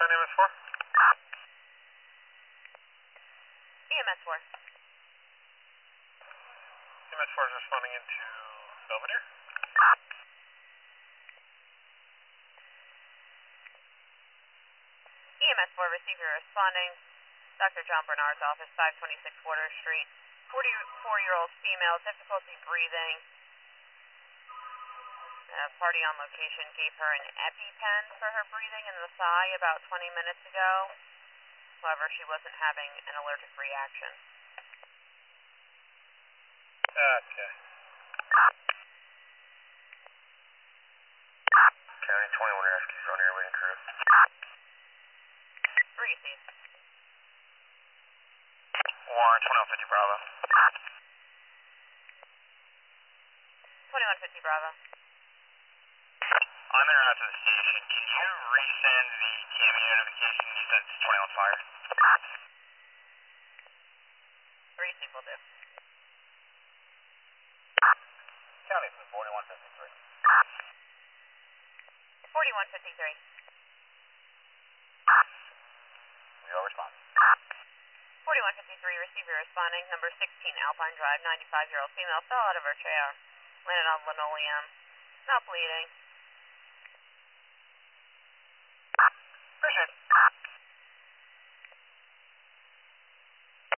10 EMS4? EMS4. EMS4 is responding into Belvedere. EMS4 receiver responding. Dr. John Bernard's office, 526 Water Street. 44-year-old female, difficulty breathing. A party on location gave her an EpiPen for her breathing in the thigh about 20 minutes ago. However, she wasn't having an allergic reaction. Okay. County 21 rescues on your way and crew. Receive. Warren 2150 Bravo. 2150 Bravo. I'm en route to the station. Can you resend the TAMI notification you sent to 21 Fire? Receive will do. County from 4153. 4153. We will respond. 4153 receiver responding. Number 16 Alpine Drive, 95-year-old female fell out of her chair. Landed on linoleum. Not bleeding. Appreciate it.